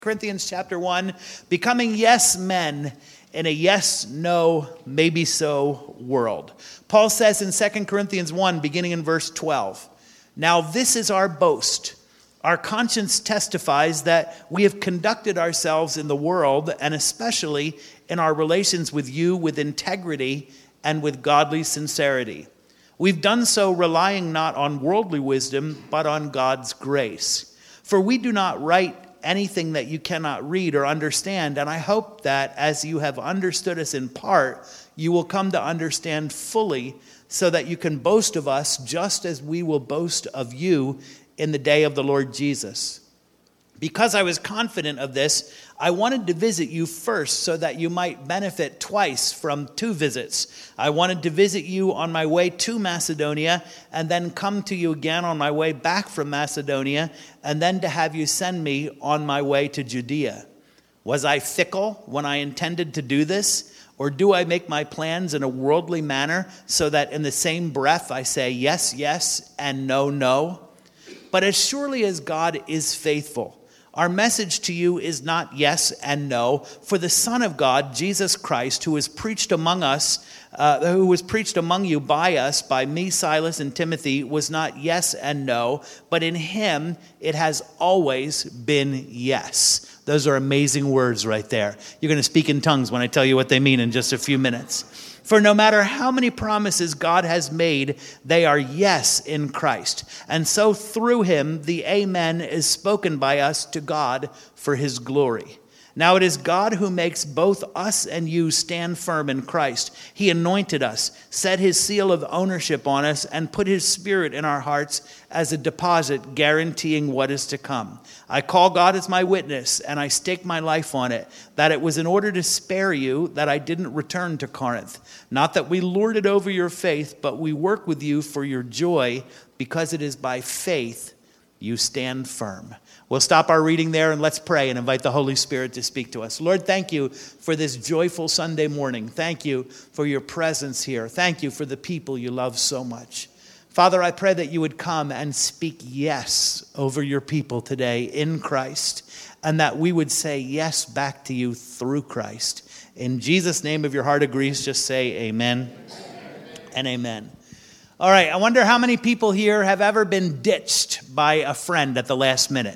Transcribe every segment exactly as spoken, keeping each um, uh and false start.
Corinthians chapter one, becoming yes men in a yes, no, maybe so world. Paul says in Second Corinthians one, beginning in verse twelve, "Now this is our boast. Our conscience testifies that we have conducted ourselves in the world, and especially in our relations with you, with integrity and with godly sincerity. We've done so relying not on worldly wisdom, but on God's grace. For we do not write anything that you cannot read or understand, and I hope that as you have understood us in part, you will come to understand fully, so that you can boast of us just as we will boast of you in the day of the Lord Jesus. Because I was confident of this, I wanted to visit you first so that you might benefit twice from two visits. I wanted to visit you on my way to Macedonia and then come to you again on my way back from Macedonia and then to have you send me on my way to Judea. Was I fickle when I intended to do this? Or do I make my plans in a worldly manner so that in the same breath I say yes, yes, and no, no? But as surely as God is faithful, our message to you is not yes and no, for the Son of God, Jesus Christ, who was preached among us, uh, who was preached among you by us, by me, Silas, and Timothy, was not yes and no, but in him it has always been yes." Those are amazing words right there. You're going to speak in tongues when I tell you what they mean in just a few minutes. For no matter how many promises God has made, they are yes in Christ. And so through him, the amen is spoken by us to God for his glory. Now it is God who makes both us and you stand firm in Christ. He anointed us, set his seal of ownership on us, and put his Spirit in our hearts as a deposit guaranteeing what is to come. I call God as my witness, and I stake my life on it, that it was in order to spare you that I didn't return to Corinth. Not that we lord it over your faith, but we work with you for your joy, because it is by faith you stand firm. We'll stop our reading there and let's pray and invite the Holy Spirit to speak to us. Lord, thank you for this joyful Sunday morning. Thank you for your presence here. Thank you for the people you love so much. Father, I pray that you would come and speak yes over your people today in Christ, and that we would say yes back to you through Christ. In Jesus' name, if your heart agrees, just say amen, amen. And amen. All right, I wonder how many people here have ever been ditched by a friend at the last minute.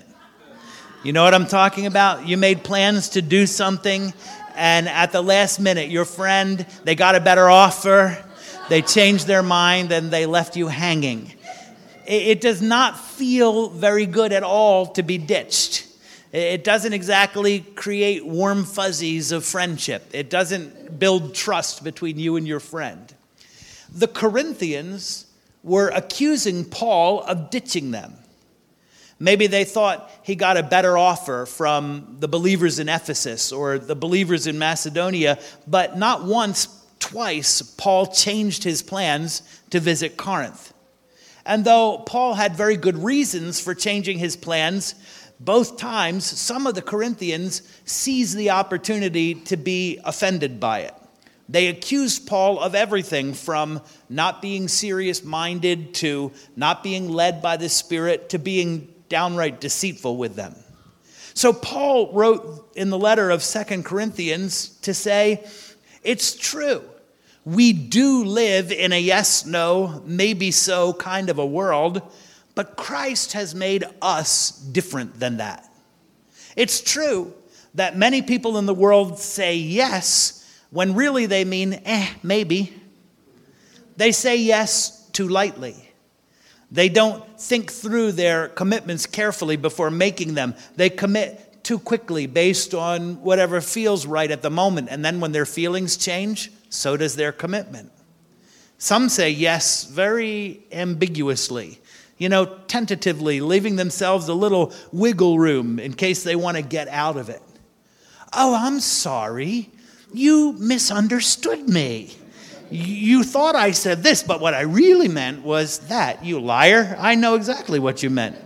You know what I'm talking about? You made plans to do something, and at the last minute, your friend, they got a better offer, they changed their mind, and they left you hanging. It does not feel very good at all to be ditched. It doesn't exactly create warm fuzzies of friendship. It doesn't build trust between you and your friend. The Corinthians were accusing Paul of ditching them. Maybe they thought he got a better offer from the believers in Ephesus or the believers in Macedonia, but not once, twice, Paul changed his plans to visit Corinth. And though Paul had very good reasons for changing his plans, both times some of the Corinthians seized the opportunity to be offended by it. They accused Paul of everything from not being serious-minded to not being led by the Spirit to being downright deceitful with them. So Paul wrote in the letter of Second Corinthians to say, it's true. We do live in a yes, no, maybe so kind of a world, but Christ has made us different than that. It's true that many people in the world say yes when really they mean, eh, maybe. They say yes too lightly. They don't think through their commitments carefully before making them. They commit too quickly based on whatever feels right at the moment. And then when their feelings change, so does their commitment. Some say yes very ambiguously, you know, tentatively, leaving themselves a little wiggle room in case they want to get out of it. Oh, I'm sorry. You misunderstood me. You thought I said this, but what I really meant was that. You liar. I know exactly what you meant.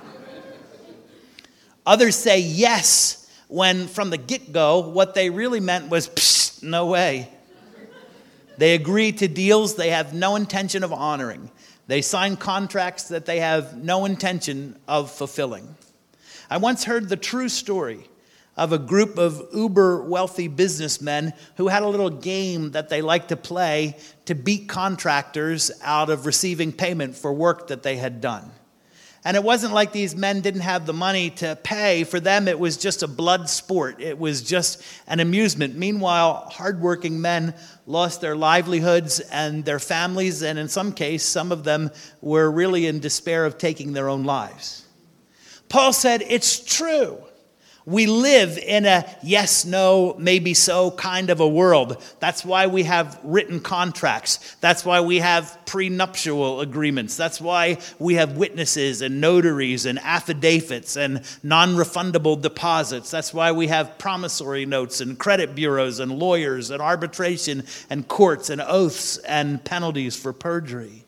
Others say yes when from the get-go what they really meant was, psst, no way. They agree to deals they have no intention of honoring. They sign contracts that they have no intention of fulfilling. I once heard the true story of a group of uber wealthy businessmen who had a little game that they liked to play to beat contractors out of receiving payment for work that they had done. And it wasn't like these men didn't have the money to pay. For them, it was just a blood sport. It was just an amusement. Meanwhile, hardworking men lost their livelihoods and their families, and in some case, some of them were really in despair of taking their own lives. Paul said, it's true. We live in a yes, no, maybe so kind of a world. That's why we have written contracts. That's why we have prenuptial agreements. That's why we have witnesses and notaries and affidavits and non-refundable deposits. That's why we have promissory notes and credit bureaus and lawyers and arbitration and courts and oaths and penalties for perjury.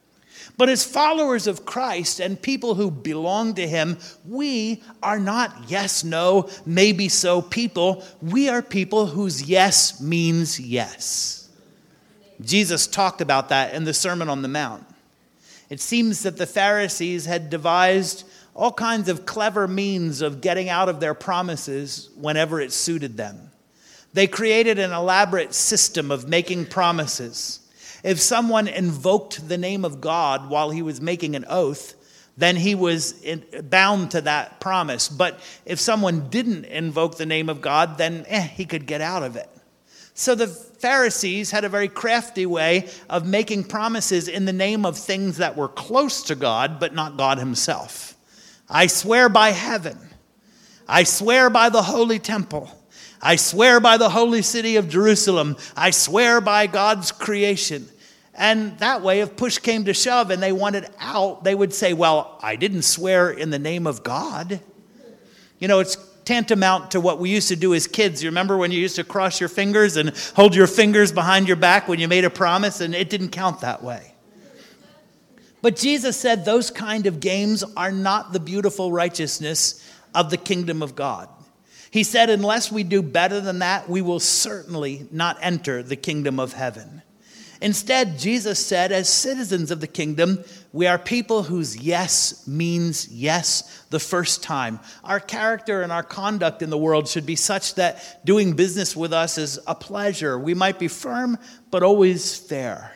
But as followers of Christ and people who belong to him, we are not yes, no, maybe so people. We are people whose yes means yes. Jesus talked about that in the Sermon on the Mount. It seems that the Pharisees had devised all kinds of clever means of getting out of their promises whenever it suited them. They created an elaborate system of making promises. If someone invoked the name of God while he was making an oath, then he was bound to that promise. But if someone didn't invoke the name of God, then eh, he could get out of it. So the Pharisees had a very crafty way of making promises in the name of things that were close to God, but not God himself. I swear by heaven. I swear by the holy temple. I swear by the holy city of Jerusalem. I swear by God's creation. And that way, if push came to shove and they wanted out, they would say, well, I didn't swear in the name of God. You know, it's tantamount to what we used to do as kids. You remember when you used to cross your fingers and hold your fingers behind your back when you made a promise, and it didn't count that way. But Jesus said those kind of games are not the beautiful righteousness of the kingdom of God. He said, unless we do better than that, we will certainly not enter the kingdom of heaven. Instead, Jesus said, as citizens of the kingdom, we are people whose yes means yes the first time. Our character and our conduct in the world should be such that doing business with us is a pleasure. We might be firm, but always fair.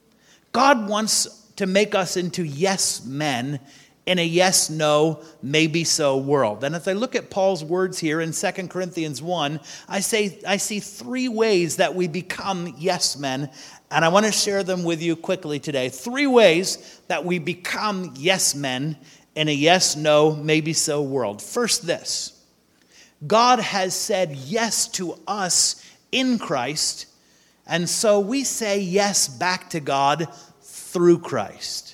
God wants to make us into yes men in a yes, no, maybe so world. And as I look at Paul's words here in Second Corinthians one, I say I see three ways that we become yes men, and I want to share them with you quickly today. Three ways that we become yes men in a yes, no, maybe so world. First, this: God has said yes to us in Christ, and so we say yes back to God through Christ.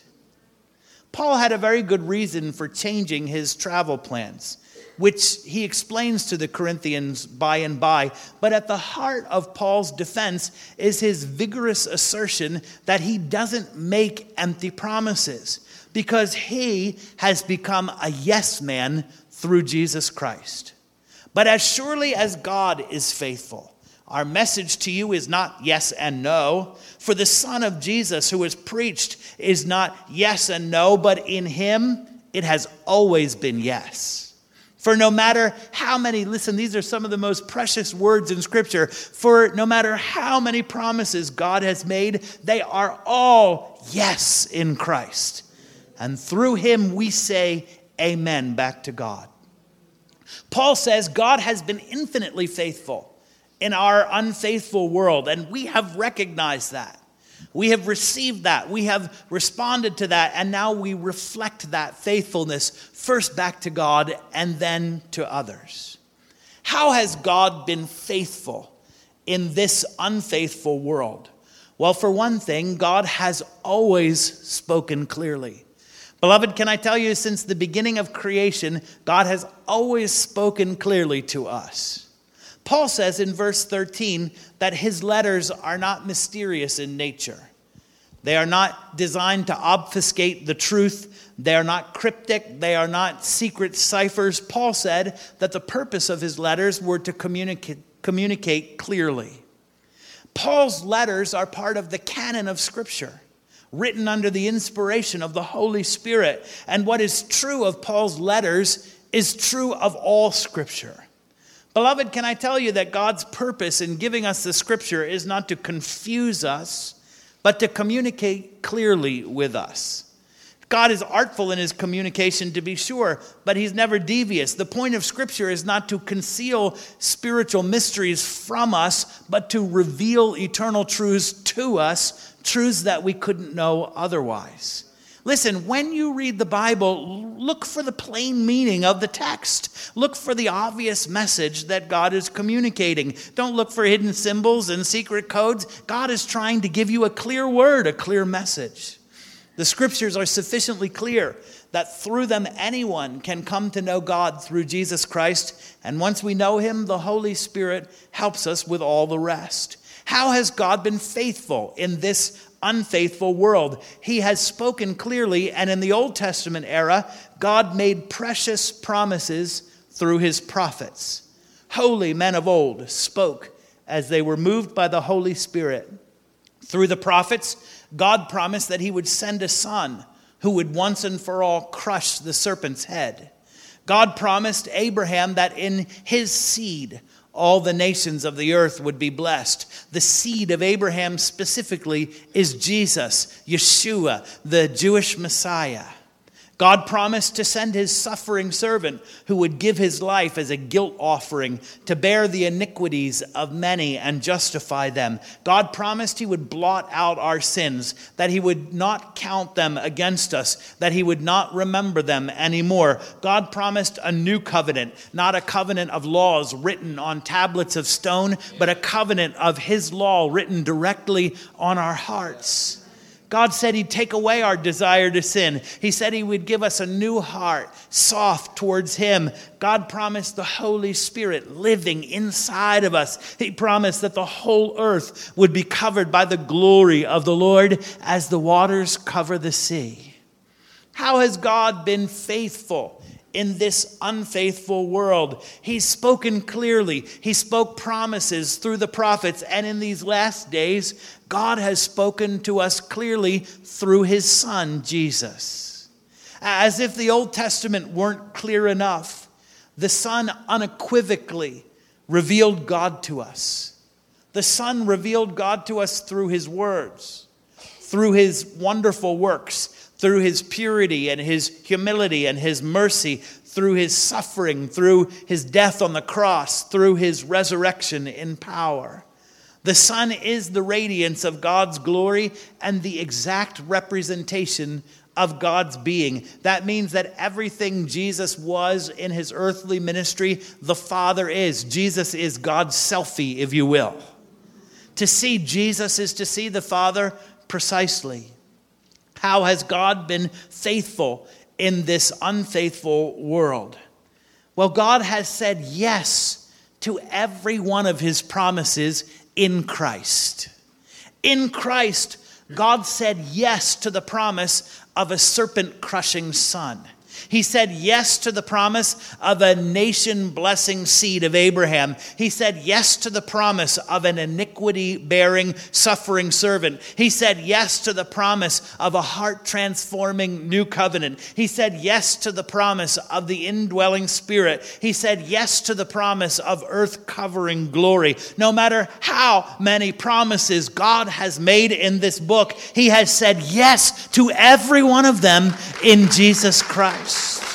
Paul had a very good reason for changing his travel plans, which he explains to the Corinthians by and by. But at the heart of Paul's defense is his vigorous assertion that he doesn't make empty promises, because he has become a yes man through Jesus Christ. But as surely as God is faithful, our message to you is not yes and no. For the Son of Jesus who is preached is not yes and no, but in him it has always been yes. For no matter how many, listen, these are some of the most precious words in Scripture. For no matter how many promises God has made, they are all yes in Christ. And through him we say amen back to God. Paul says God has been infinitely faithful in our unfaithful world, and we have recognized that. We have received that. We have responded to that, and now we reflect that faithfulness first back to God and then to others. How has God been faithful in this unfaithful world? Well, for one thing, God has always spoken clearly. Beloved, can I tell you, since the beginning of creation, God has always spoken clearly to us. Paul says in verse thirteen that his letters are not mysterious in nature. They are not designed to obfuscate the truth. They are not cryptic. They are not secret ciphers. Paul said that the purpose of his letters were to communicate, communicate clearly. Paul's letters are part of the canon of Scripture, written under the inspiration of the Holy Spirit. And what is true of Paul's letters is true of all Scripture. Beloved, can I tell you that God's purpose in giving us the Scripture is not to confuse us, but to communicate clearly with us. God is artful in his communication, to be sure, but he's never devious. The point of Scripture is not to conceal spiritual mysteries from us, but to reveal eternal truths to us, truths that we couldn't know otherwise. Listen, when you read the Bible, look for the plain meaning of the text. Look for the obvious message that God is communicating. Don't look for hidden symbols and secret codes. God is trying to give you a clear word, a clear message. The Scriptures are sufficiently clear that through them anyone can come to know God through Jesus Christ. And once we know him, the Holy Spirit helps us with all the rest. How has God been faithful in this unfaithful world? He has spoken clearly, and in the Old Testament era, God made precious promises through his prophets. Holy men of old spoke as they were moved by the Holy Spirit. Through the prophets, God promised that he would send a son who would once and for all crush the serpent's head. God promised Abraham that in his seed, all the nations of the earth would be blessed. The seed of Abraham specifically is Jesus, Yeshua, the Jewish Messiah. God promised to send his suffering servant who would give his life as a guilt offering to bear the iniquities of many and justify them. God promised he would blot out our sins, that he would not count them against us, that he would not remember them anymore. God promised a new covenant, not a covenant of laws written on tablets of stone, but a covenant of his law written directly on our hearts. God said he'd take away our desire to sin. He said he would give us a new heart, soft towards him. God promised the Holy Spirit living inside of us. He promised that the whole earth would be covered by the glory of the Lord as the waters cover the sea. How has God been faithful in this unfaithful world? He's spoken clearly. He spoke promises through the prophets. And in these last days, God has spoken to us clearly through his Son, Jesus. As if the Old Testament weren't clear enough, the Son unequivocally revealed God to us. The Son revealed God to us through his words, through his wonderful works, through his purity and his humility and his mercy, through his suffering, through his death on the cross, through his resurrection in power. The Son is the radiance of God's glory and the exact representation of God's being. That means that everything Jesus was in his earthly ministry, the Father is. Jesus is God's selfie, if you will. To see Jesus is to see the Father precisely. How has God been faithful in this unfaithful world? Well, God has said yes to every one of his promises in Christ. In Christ, God said yes to the promise of a serpent-crushing son. He said yes to the promise of a nation-blessing seed of Abraham. He said yes to the promise of an iniquity-bearing, suffering servant. He said yes to the promise of a heart-transforming new covenant. He said yes to the promise of the indwelling Spirit. He said yes to the promise of earth-covering glory. No matter how many promises God has made in this book, he has said yes to every one of them in Jesus Christ.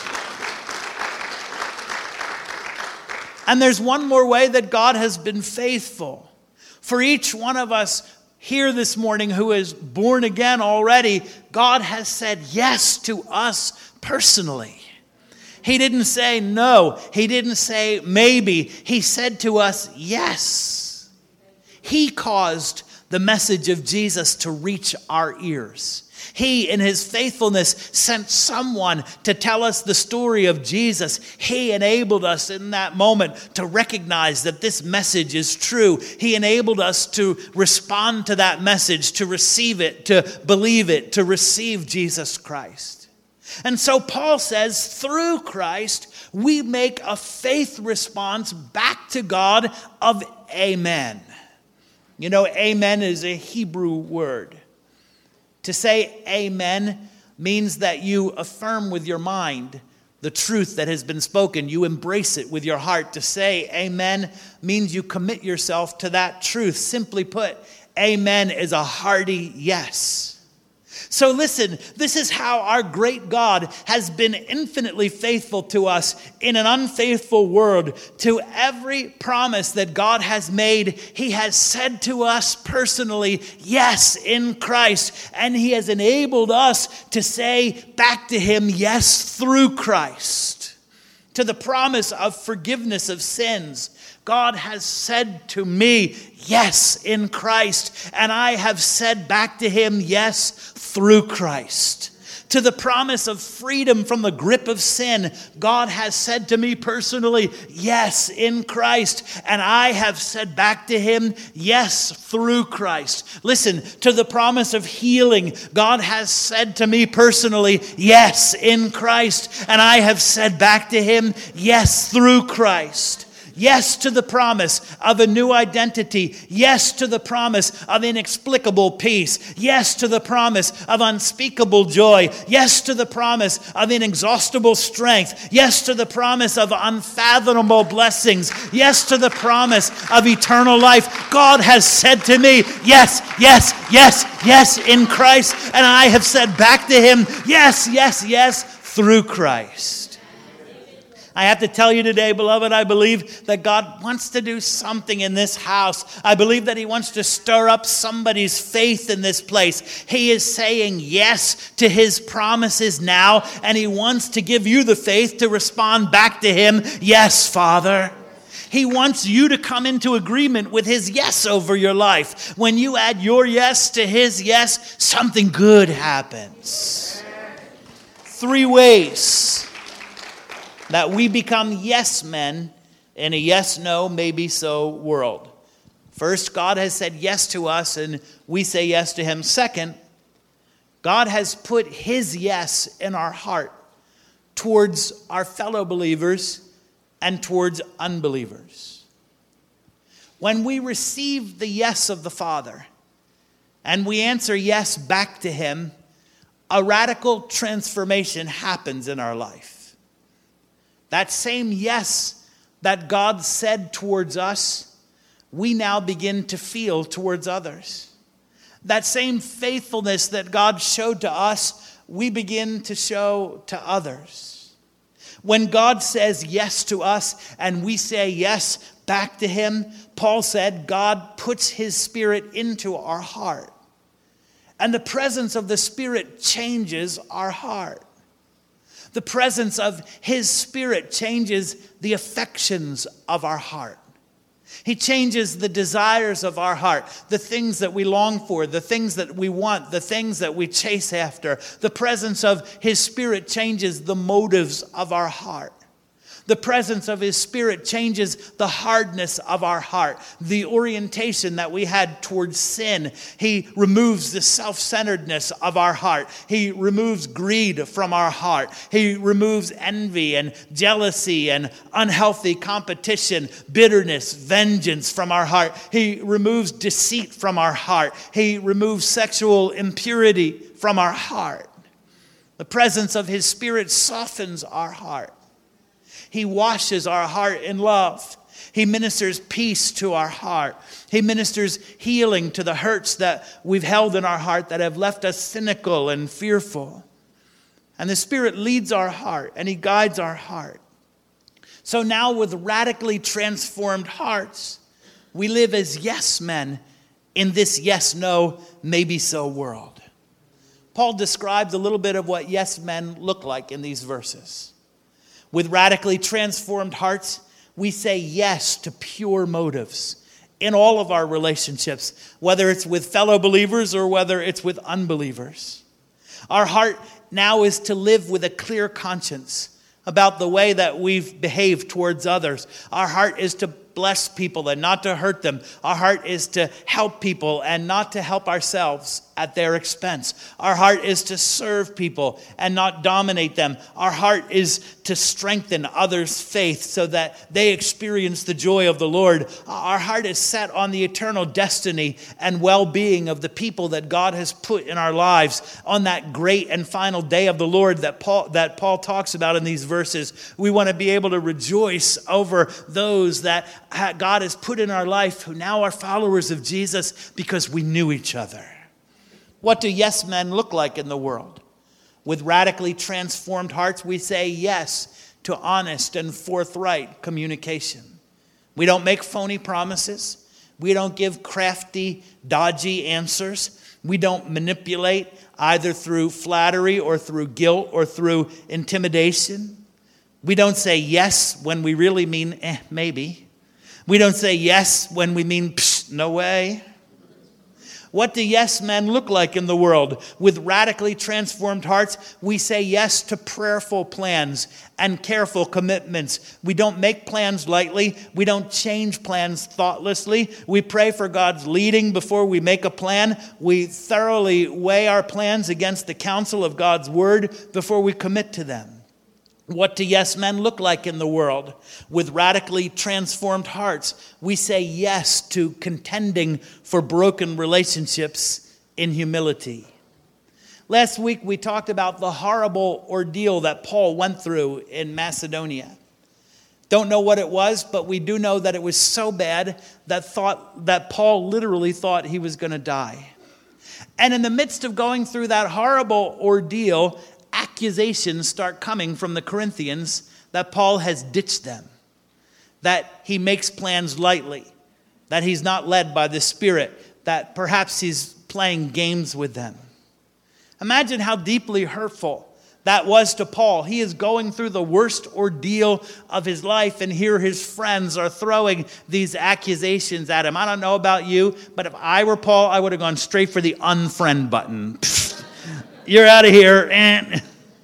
And there's one more way that God has been faithful. For each one of us here this morning who is born again already, God has said yes to us personally. He didn't say no. He didn't say maybe. He said to us yes. He caused the message of Jesus to reach our ears. He, in his faithfulness, sent someone to tell us the story of Jesus. He enabled us in that moment to recognize that this message is true. He enabled us to respond to that message, to receive it, to believe it, to receive Jesus Christ. And so Paul says, through Christ, we make a faith response back to God of amen. You know, amen is a Hebrew word. To say amen means that you affirm with your mind the truth that has been spoken. You embrace it with your heart. To say amen means you commit yourself to that truth. Simply put, amen is a hearty yes. So listen, this is how our great God has been infinitely faithful to us in an unfaithful world. To every promise that God has made, he has said to us personally, yes, in Christ. And he has enabled us to say back to him, yes, through Christ. To the promise of forgiveness of sins, God has said to me, yes, in Christ. And I have said back to him, yes, through Christ. To the promise of freedom from the grip of sin, God has said to me personally, yes, in Christ. And I have said back to him, yes, through Christ. Listen, to the promise of healing, God has said to me personally, yes, in Christ. And I have said back to him, yes, through Christ. Yes to the promise of a new identity. Yes to the promise of inexplicable peace. Yes to the promise of unspeakable joy. Yes to the promise of inexhaustible strength. Yes to the promise of unfathomable blessings. Yes to the promise of eternal life. God has said to me, yes, yes, yes, yes in Christ. And I have said back to him, yes, yes, yes, through Christ. I have to tell you today, beloved, I believe that God wants to do something in this house. I believe that he wants to stir up somebody's faith in this place. He is saying yes to his promises now, and he wants to give you the faith to respond back to him, yes, Father. He wants you to come into agreement with his yes over your life. When you add your yes to his yes, something good happens. Three ways that we become yes men in a yes, no, maybe so world. First, God has said yes to us and we say yes to him. Second, God has put his yes in our heart towards our fellow believers and towards unbelievers. When we receive the yes of the Father and we answer yes back to him, a radical transformation happens in our life. That same yes that God said towards us, we now begin to feel towards others. That same faithfulness that God showed to us, we begin to show to others. When God says yes to us and we say yes back to him, Paul said God puts his Spirit into our heart. And the presence of the Spirit changes our heart. The presence of his Spirit changes the affections of our heart. He changes the desires of our heart, the things that we long for, the things that we want, the things that we chase after. The presence of his Spirit changes the motives of our heart. The presence of his Spirit changes the hardness of our heart, the orientation that we had towards sin. He removes the self-centeredness of our heart. He removes greed from our heart. He removes envy and jealousy and unhealthy competition, bitterness, vengeance from our heart. He removes deceit from our heart. He removes sexual impurity from our heart. The presence of his Spirit softens our heart. He washes our heart in love. He ministers peace to our heart. He ministers healing to the hurts that we've held in our heart that have left us cynical and fearful. And the Spirit leads our heart and he guides our heart. So now with radically transformed hearts, we live as yes men in this yes, no, maybe so world. Paul describes a little bit of what yes men look like in these verses. With radically transformed hearts, we say yes to pure motives in all of our relationships, whether it's with fellow believers or whether it's with unbelievers. Our heart now is to live with a clear conscience about the way that we've behaved towards others. Our heart is to bless people and not to hurt them. Our heart is to help people and not to help ourselves at their expense. Our heart is to serve people and not dominate them. Our heart is to strengthen others' faith so that they experience the joy of the Lord. Our heart is set on the eternal destiny and well-being of the people that God has put in our lives on that great and final day of the Lord that Paul, that Paul talks about in these verses. We want to be able to rejoice over those that God has put in our life who now are followers of Jesus because we knew each other. What do yes men look like in the world? With radically transformed hearts, we say yes to honest and forthright communication. We don't make phony promises. We don't give crafty, dodgy answers. We don't manipulate either through flattery or through guilt or through intimidation. We don't say yes when we really mean eh, maybe. We don't say yes when we mean psh, no way. What do yes men look like in the world? With radically transformed hearts, we say yes to prayerful plans and careful commitments. We don't make plans lightly. We don't change plans thoughtlessly. We pray for God's leading before we make a plan. We thoroughly weigh our plans against the counsel of God's word before we commit to them. What do yes men look like in the world? With radically transformed hearts, we say yes to contending for broken relationships in humility. Last week we talked about the horrible ordeal that Paul went through in Macedonia. Don't know what it was, but we do know that it was so bad that thought that Paul literally thought he was going to die. And in the midst of going through that horrible ordeal, accusations start coming from the Corinthians that Paul has ditched them, that he makes plans lightly, that he's not led by the Spirit, that perhaps he's playing games with them. Imagine how deeply hurtful that was to Paul. He is going through the worst ordeal of his life, and here his friends are throwing these accusations at him. I don't know about you, but if I were Paul, I would have gone straight for the unfriend button. You're out of here. And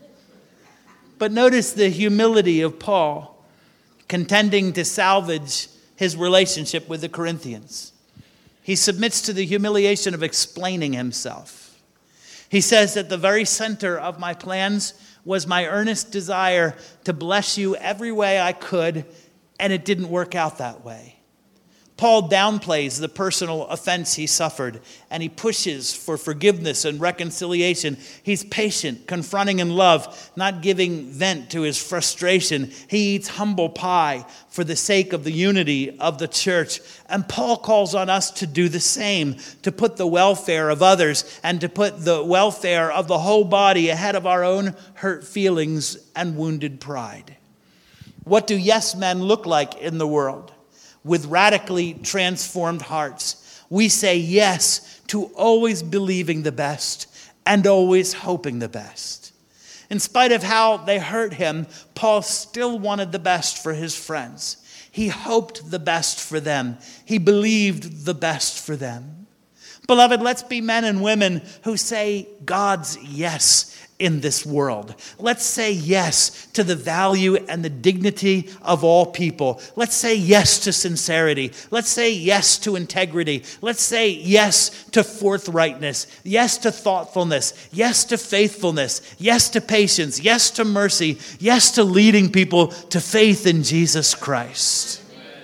but notice the humility of Paul contending to salvage his relationship with the Corinthians. He submits to the humiliation of explaining himself. He says that the very center of my plans was my earnest desire to bless you every way I could, and it didn't work out that way. Paul downplays the personal offense he suffered, and he pushes for forgiveness and reconciliation. He's patient, confronting in love, not giving vent to his frustration. He eats humble pie for the sake of the unity of the church. And Paul calls on us to do the same, to put the welfare of others and to put the welfare of the whole body ahead of our own hurt feelings and wounded pride. What do yes men look like in the world? With radically transformed hearts, we say yes to always believing the best and always hoping the best. In spite of how they hurt him, Paul still wanted the best for his friends. He hoped the best for them. He believed the best for them. Beloved, let's be men and women who say God's yes in this world. Let's say yes to the value and the dignity of all people. Let's say yes to sincerity. Let's say yes to integrity. Let's say yes to forthrightness. Yes to thoughtfulness. Yes to faithfulness. Yes to patience. Yes to mercy. Yes to leading people to faith in Jesus Christ. Amen.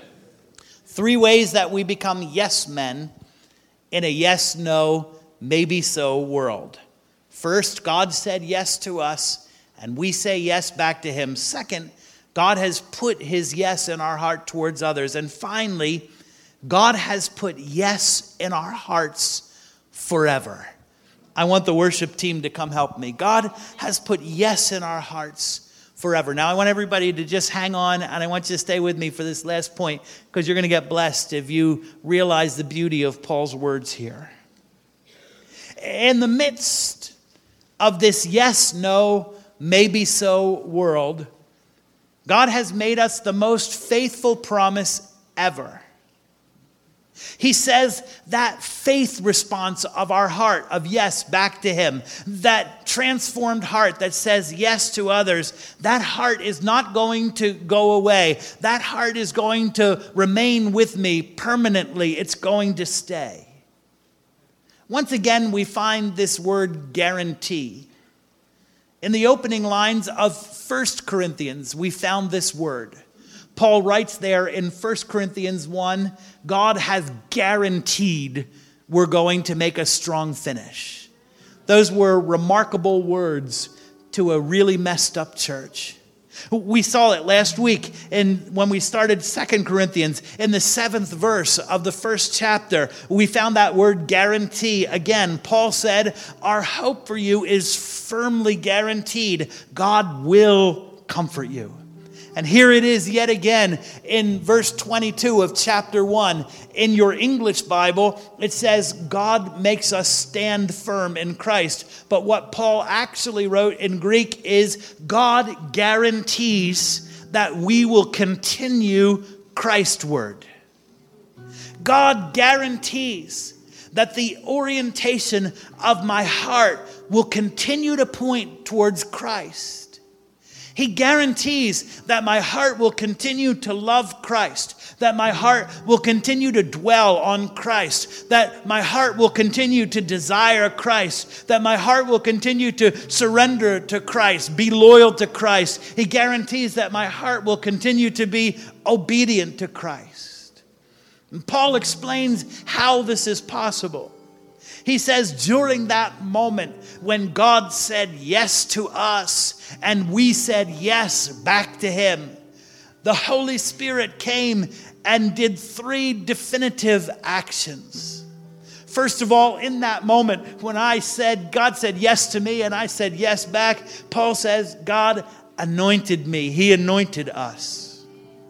Three ways that we become yes men in a yes, no, maybe so world. First, God said yes to us, and we say yes back to him. Second, God has put his yes in our heart towards others. And finally, God has put yes in our hearts forever. I want the worship team to come help me. God has put yes in our hearts forever. Now, I want everybody to just hang on, and I want you to stay with me for this last point, because you're going to get blessed if you realize the beauty of Paul's words here. In the midst of this yes, no, maybe so world, God has made us the most faithful promise ever. He says that faith response of our heart, of yes, back to him, that transformed heart that says yes to others, that heart is not going to go away. That heart is going to remain with me permanently. It's going to stay. Once again, we find this word guarantee. In the opening lines of First Corinthians, we found this word. Paul writes there in First Corinthians one, God has guaranteed we're going to make a strong finish. Those were remarkable words to a really messed up church. We saw it last week in when we started Second Corinthians in the seventh verse of the first chapter. We found that word guarantee. Again, Paul said, our hope for you is firmly guaranteed. God will comfort you. And here it is yet again in verse twenty-two of chapter one. In your English Bible, it says, God makes us stand firm in Christ. But what Paul actually wrote in Greek is, God guarantees that we will continue Christward. God guarantees that the orientation of my heart will continue to point towards Christ. He guarantees that my heart will continue to love Christ, that my heart will continue to dwell on Christ, that my heart will continue to desire Christ, that my heart will continue to surrender to Christ, be loyal to Christ. He guarantees that my heart will continue to be obedient to Christ. And Paul explains how this is possible. He says during that moment when God said yes to us and we said yes back to him, the Holy Spirit came and did three definitive actions. First of all, in that moment when I said, God said yes to me and I said yes back, Paul says God anointed me. He anointed us.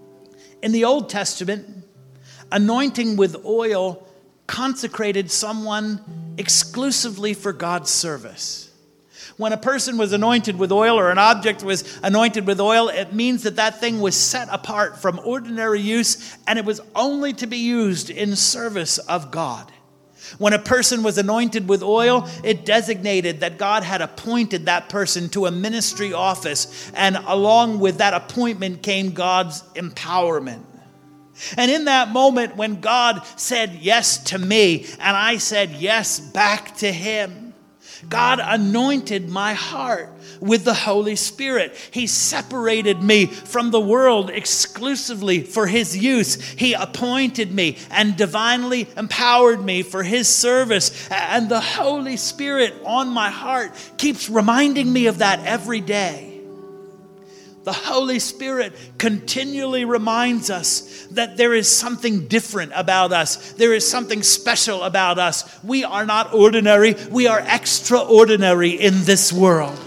In the Old Testament, anointing with oil consecrated someone exclusively for God's service. When a person was anointed with oil or an object was anointed with oil, it means that that thing was set apart from ordinary use and it was only to be used in service of God. When a person was anointed with oil, it designated that God had appointed that person to a ministry office, and along with that appointment came God's empowerment. And in that moment when God said yes to me and I said yes back to him, God anointed my heart with the Holy Spirit. He separated me from the world exclusively for his use. He appointed me and divinely empowered me for his service. And the Holy Spirit on my heart keeps reminding me of that every day. The Holy Spirit continually reminds us that there is something different about us. There is something special about us. We are not ordinary. We are extraordinary in this world.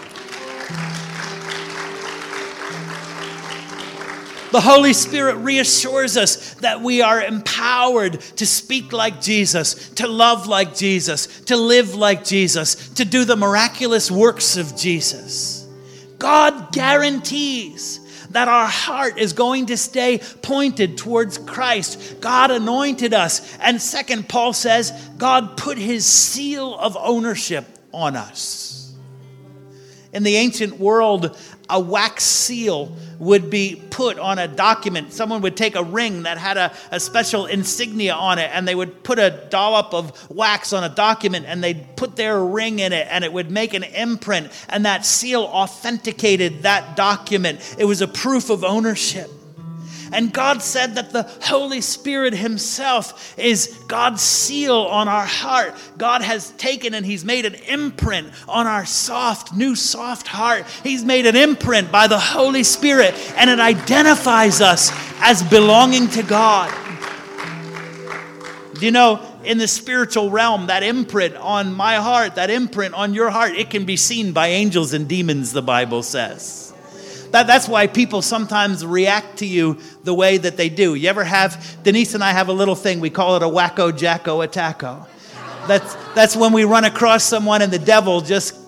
The Holy Spirit reassures us that we are empowered to speak like Jesus, to love like Jesus, to live like Jesus, to do the miraculous works of Jesus. God guarantees that our heart is going to stay pointed towards Christ. God anointed us. And second, Paul says, God put his seal of ownership on us. In the ancient world, a wax seal would be put on a document. Someone would take a ring that had a, a special insignia on it, and they would put a dollop of wax on a document, and they'd put their ring in it, and it would make an imprint, and that seal authenticated that document. It was a proof of ownership. And God said that the Holy Spirit himself is God's seal on our heart. God has taken and he's made an imprint on our soft, new soft heart. He's made an imprint by the Holy Spirit, and it identifies us as belonging to God. Do you know, in the spiritual realm, that imprint on my heart, that imprint on your heart, it can be seen by angels and demons, the Bible says. That, that's why people sometimes react to you the way that they do. You ever have, Denise and I have a little thing, we call it a wacko jacko attacko. That's, that's when we run across someone and the devil just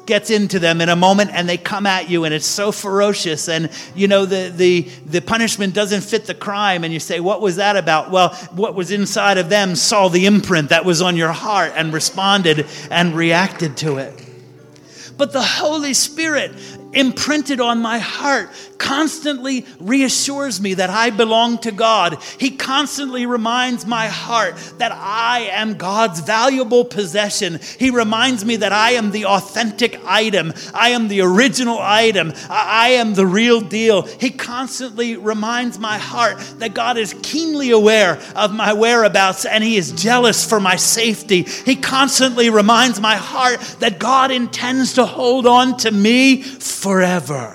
gets into them in a moment and they come at you and it's so ferocious and you know the the the punishment doesn't fit the crime and you say, what was that about? Well, what was inside of them saw the imprint that was on your heart and responded and reacted to it. But the Holy Spirit imprinted on my heart constantly reassures me that I belong to God. He constantly reminds my heart that I am God's valuable possession. He reminds me that I am the authentic item. I am the original item. I am the real deal. He constantly reminds my heart that God is keenly aware of my whereabouts and He is jealous for my safety. He constantly reminds my heart that God intends to hold on to me forever.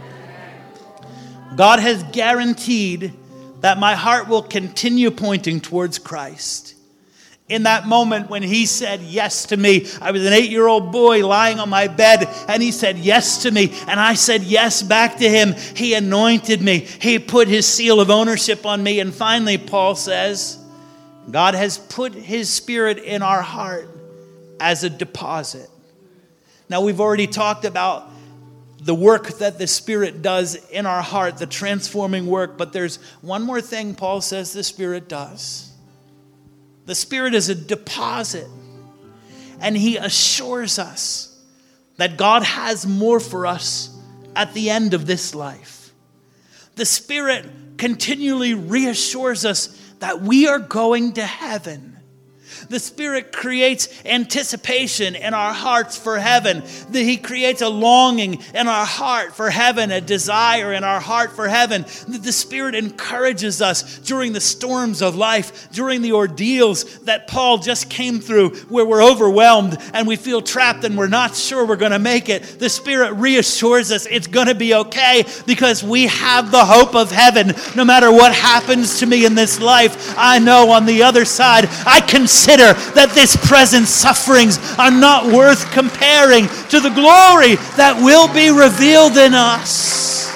God has guaranteed that my heart will continue pointing towards Christ. In that moment when He said yes to me, I was an eight-year-old boy lying on my bed, and He said yes to me, and I said yes back to Him. He anointed me. He put His seal of ownership on me. And finally, Paul says, God has put His Spirit in our heart as a deposit. Now, we've already talked about the work that the Spirit does in our heart, the transforming work. But there's one more thing Paul says the Spirit does. The Spirit is a deposit. And He assures us that God has more for us at the end of this life. The Spirit continually reassures us that we are going to heaven. The Spirit creates anticipation in our hearts for heaven. That He creates a longing in our heart for heaven, a desire in our heart for heaven. That the Spirit encourages us during the storms of life, during the ordeals that Paul just came through, where we're overwhelmed and we feel trapped and we're not sure we're going to make it. The Spirit reassures us it's going to be okay because we have the hope of heaven. No matter what happens to me in this life, I know on the other side, I consider that this present sufferings are not worth comparing to the glory that will be revealed in us.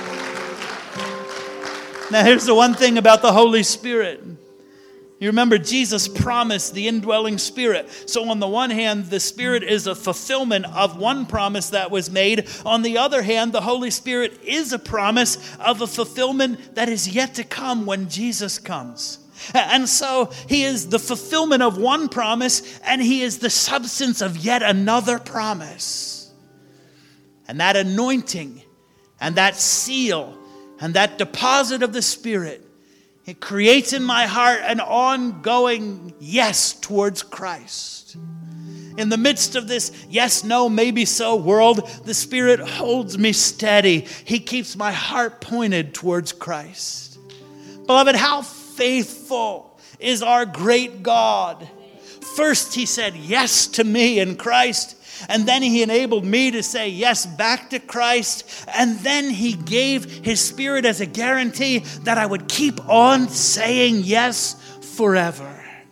Now, here's the one thing about the Holy Spirit. You remember Jesus promised the indwelling Spirit. So on the one hand, the Spirit is a fulfillment of one promise that was made. On the other hand, the Holy Spirit is a promise of a fulfillment that is yet to come when Jesus comes. And so He is the fulfillment of one promise, and He is the substance of yet another promise. And that anointing and that seal and that deposit of the Spirit, it creates in my heart an ongoing yes towards Christ. In the midst of this yes, no, maybe so world, the Spirit holds me steady. He keeps my heart pointed towards Christ. Beloved, how faithful is our great God. First, He said yes to me in Christ, and then He enabled me to say yes back to Christ, and then He gave His Spirit as a guarantee that I would keep on saying yes forever.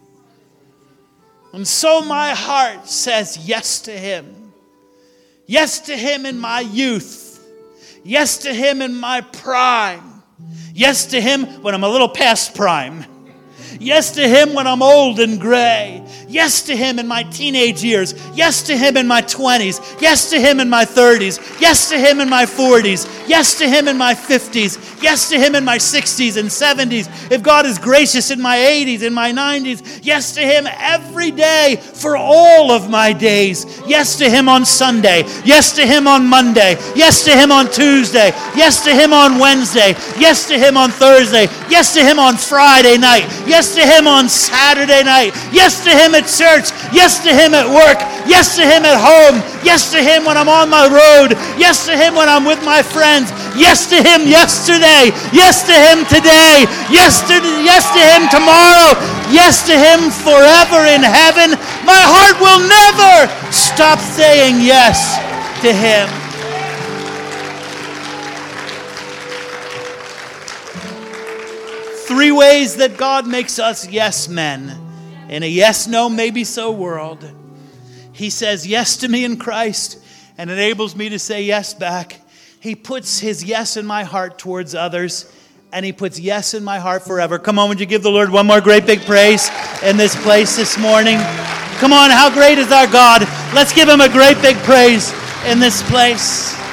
And so my heart says yes to Him. Yes to Him in my youth. Yes to Him in my prime. Yes to Him when I'm a little past prime. Yes to Him when I'm old and gray. Yes to Him in my teenage years. Yes to Him in my twenties. Yes to Him in my thirties. Yes to Him in my forties. Yes to Him in my fifties. Yes to Him in my sixties and seventies. If God is gracious, in my eighties, in my nineties. Yes to Him every day for all of my days. Yes to Him on Sunday. Yes to Him on Monday. Yes to Him on Tuesday. Yes to Him on Wednesday. Yes to Him on Thursday. Yes to Him on Friday night. Yes to Him on Saturday night. Yes to Him at church. Yes to Him at work. Yes to Him at home. Yes to Him when I'm on my road. Yes to Him when I'm with my friends. Yes to Him yesterday. Yes to Him today. Yes to, yes to Him tomorrow. Yes to Him forever in heaven. My heart will never stop saying yes to Him. Three ways that God makes us yes men in a yes, no, maybe so world. He says yes to me in Christ and enables me to say yes back. He puts His yes in my heart towards others, and He puts yes in my heart forever. Come on, would you give the Lord one more great big praise in this place this morning? Come on, how great is our God? Let's give Him a great big praise. in this place.